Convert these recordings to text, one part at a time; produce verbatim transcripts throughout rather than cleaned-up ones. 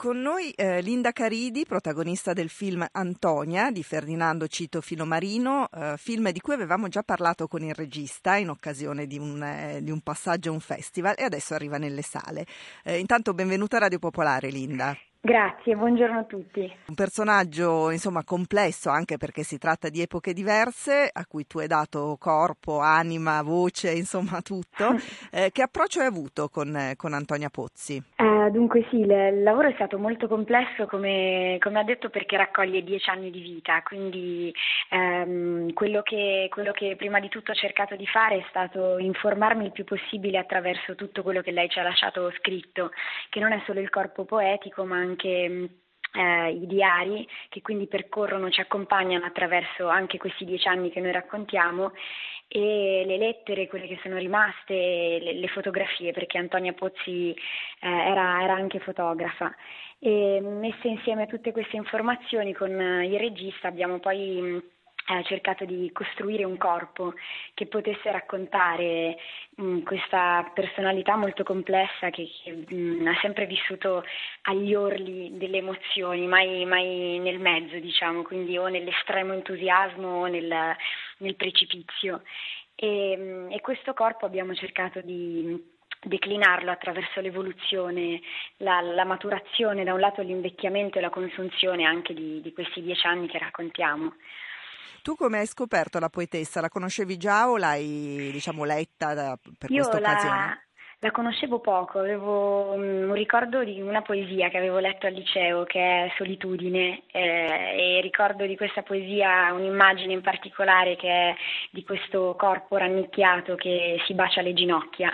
con noi eh, Linda Caridi, protagonista del film Antonia di Ferdinando Cito Filomarino, eh, film di cui avevamo già parlato con il regista in occasione di un, eh, di un passaggio a un festival e adesso arriva nelle sale. Eh, intanto benvenuta a Radio Popolare, Linda. Grazie, buongiorno a tutti. Un personaggio insomma complesso anche perché si tratta di epoche diverse a cui tu hai dato corpo, anima, voce, insomma tutto. Eh, che approccio hai avuto con, con Antonia Pozzi? Eh, dunque sì, il lavoro è stato molto complesso come, come ha detto perché raccoglie dieci anni di vita, quindi ehm, quello, che, quello che prima di tutto ho cercato di fare è stato informarmi il più possibile attraverso tutto quello che lei ci ha lasciato scritto, che non è solo il corpo poetico ma anche Eh, i diari che quindi percorrono, ci accompagnano attraverso anche questi dieci anni che noi raccontiamo e le lettere, quelle che sono rimaste, le, le fotografie perché Antonia Pozzi eh, era, era anche fotografa e messe insieme tutte queste informazioni con il regista abbiamo poi ha cercato di costruire un corpo che potesse raccontare mh, questa personalità molto complessa che, che mh, ha sempre vissuto agli orli delle emozioni, mai, mai nel mezzo, diciamo, quindi o nell'estremo entusiasmo o nel, nel precipizio. E, mh, e questo corpo abbiamo cercato di declinarlo attraverso l'evoluzione, la, la maturazione, da un lato l'invecchiamento e la consunzione anche di, di questi dieci anni che raccontiamo. Tu come hai scoperto la poetessa? La conoscevi già o l'hai, diciamo, letta da, per Io questa occasione? la, la conoscevo poco, avevo um, un ricordo di una poesia che avevo letto al liceo che è Solitudine eh, e ricordo di questa poesia un'immagine in particolare che è di questo corpo rannicchiato che si bacia le ginocchia.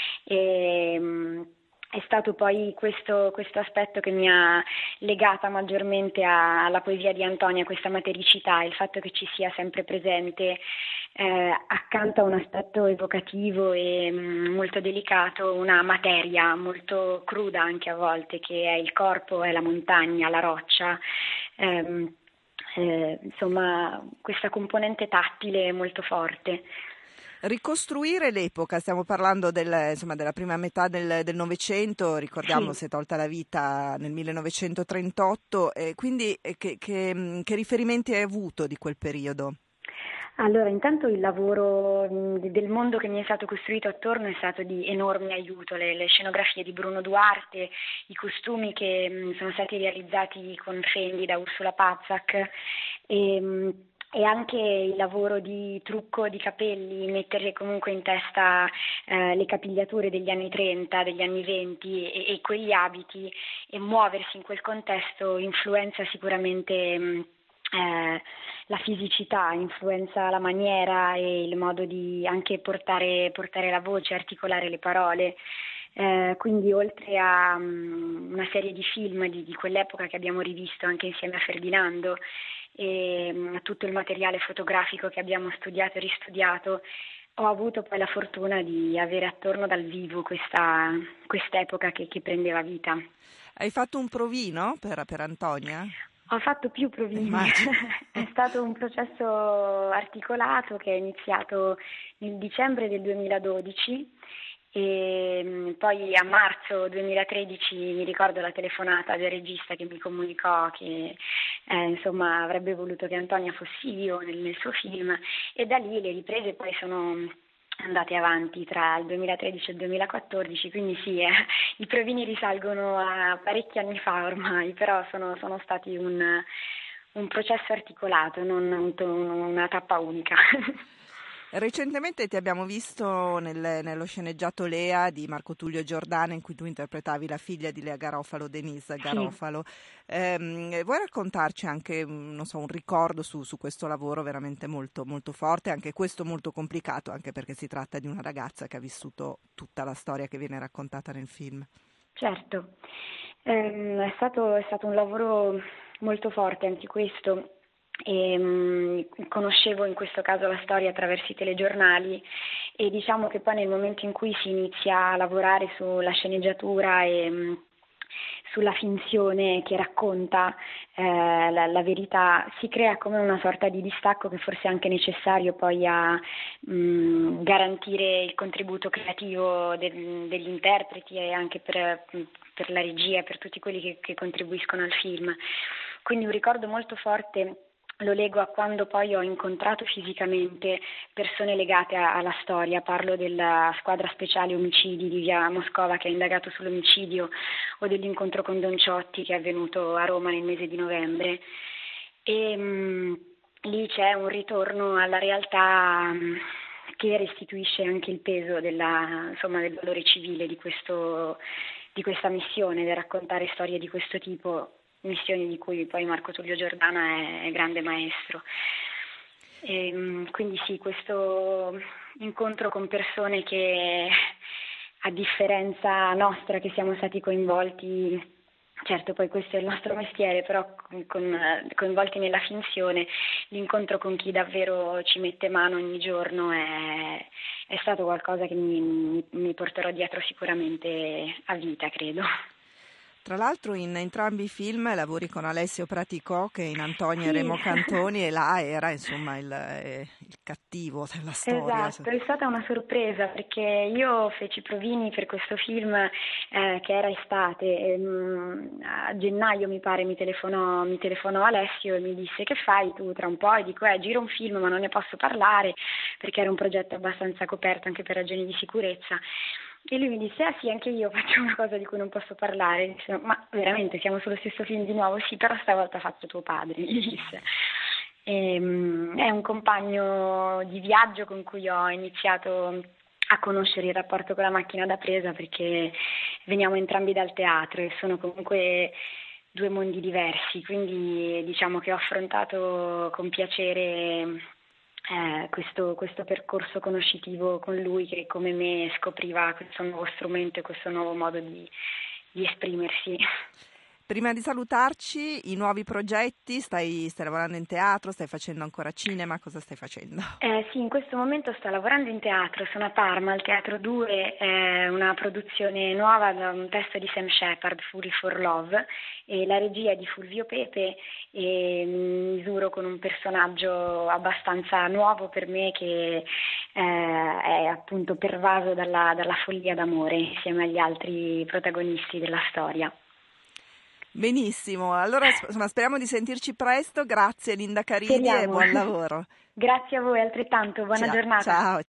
E, um, È stato poi questo, questo aspetto che mi ha legata maggiormente a, alla poesia di Antonia, questa matericità, il fatto che ci sia sempre presente eh, accanto a un aspetto evocativo e mh, molto delicato, una materia molto cruda anche a volte, che è il corpo, è la montagna, la roccia, ehm, eh, insomma questa componente tattile molto forte. Ricostruire l'epoca, stiamo parlando del, insomma, della prima metà del, del Novecento, ricordiamo Sì. si è tolta la vita nel millenovecentotrentotto, eh, quindi eh, che, che, che riferimenti hai avuto di quel periodo? Allora, intanto il lavoro mh, del mondo che mi è stato costruito attorno è stato di enorme aiuto, le, le scenografie di Bruno Duarte, i costumi che mh, sono stati realizzati con Fendi da Ursula Pazzak e, mh, e anche il lavoro di trucco di capelli, mettere comunque in testa eh, le capigliature degli anni trenta, degli anni venti e, e quegli abiti e muoversi in quel contesto influenza sicuramente mh, eh, la fisicità, influenza la maniera e il modo di anche portare, portare la voce, articolare le parole. Eh, quindi oltre a um, una serie di film di, di quell'epoca che abbiamo rivisto anche insieme a Ferdinando e um, a tutto il materiale fotografico che abbiamo studiato e ristudiato, ho avuto poi la fortuna di avere attorno dal vivo questa quest'epoca che, che prendeva vita. Hai fatto un provino per, per Antonia? Ho fatto più provini, è stato un processo articolato che è iniziato nel dicembre del duemiladodici e poi a marzo duemilatredici mi ricordo la telefonata del regista che mi comunicò che eh, insomma avrebbe voluto che Antonia fossi io nel, nel suo film e da lì le riprese poi sono andate avanti tra il duemilatredici e il duemilaquattordici, quindi sì, eh, i provini risalgono a parecchi anni fa ormai, però sono, sono stati un, un processo articolato, non un, una tappa unica. Recentemente ti abbiamo visto nel, nello sceneggiato Lea di Marco Tullio Giordana in cui tu interpretavi la figlia di Lea Garofalo, Denise Garofalo. Sì. Eh, vuoi raccontarci anche non so, un ricordo su, su questo lavoro veramente molto, molto forte, anche questo molto complicato, anche perché si tratta di una ragazza che ha vissuto tutta la storia che viene raccontata nel film? Certo, eh, è stato, è stato un lavoro molto forte anche questo. E, mh, conoscevo in questo caso la storia attraverso i telegiornali e diciamo che poi nel momento in cui si inizia a lavorare sulla sceneggiatura e, mh, sulla finzione che racconta eh, la, la verità, si crea come una sorta di distacco che forse è anche necessario poi a mh, garantire il contributo creativo del, degli interpreti e anche per, per la regia, per tutti quelli che, che contribuiscono al film. Quindi un ricordo molto forte lo leggo a quando poi ho incontrato fisicamente persone legate a, alla storia. Parlo della squadra speciale omicidi di via Moscova che ha indagato sull'omicidio, o dell'incontro con Don Ciotti che è avvenuto a Roma nel mese di novembre. E mh, lì c'è un ritorno alla realtà mh, che restituisce anche il peso della, insomma, del valore civile di, questo, di questa missione, del raccontare storie di questo tipo, missioni di cui poi Marco Tullio Giordana è grande maestro. E, quindi sì, questo incontro con persone che, a differenza nostra, che siamo stati coinvolti, certo poi questo è il nostro mestiere, però con, con, coinvolti nella finzione, l'incontro con chi davvero ci mette mano ogni giorno è, è stato qualcosa che mi, mi porterò dietro sicuramente a vita, credo. Tra l'altro in entrambi i film lavori con Alessio Praticò, che in Antonio sì. e Remo Cantoni, e là era insomma il, il cattivo della storia. Esatto, è stata una sorpresa perché io feci provini per questo film eh, che era estate, e, mh, a gennaio mi pare mi telefonò, mi telefonò Alessio e mi disse: che fai tu tra un po'? E dico eh, giro un film ma non ne posso parlare perché era un progetto abbastanza coperto anche per ragioni di sicurezza. E lui mi disse: ah sì, anche io faccio una cosa di cui non posso parlare. Disse, ma veramente siamo sullo stesso film di nuovo? Sì, però stavolta faccio tuo padre, mi disse. E, um, è un compagno di viaggio con cui ho iniziato a conoscere il rapporto con la macchina da presa, perché veniamo entrambi dal teatro e sono comunque due mondi diversi, quindi diciamo che ho affrontato con piacere Eh, questo, questo percorso conoscitivo con lui, che come me scopriva questo nuovo strumento e questo nuovo modo di, di esprimersi. Prima di salutarci, i nuovi progetti, stai, stai lavorando in teatro, stai facendo ancora cinema, cosa stai facendo? Eh, sì, in questo momento sto lavorando in teatro, sono a Parma, al Teatro due, è una produzione nuova, un testo di Sam Shepard, Fury for Love, e la regia è di Fulvio Pepe, e mi misuro con un personaggio abbastanza nuovo per me che eh, è appunto pervaso dalla, dalla follia d'amore insieme agli altri protagonisti della storia. Benissimo, allora insomma, speriamo di sentirci presto, grazie Linda Caridi. Speriamo. E buon lavoro. Grazie a voi altrettanto, buona ciao, giornata. Ciao.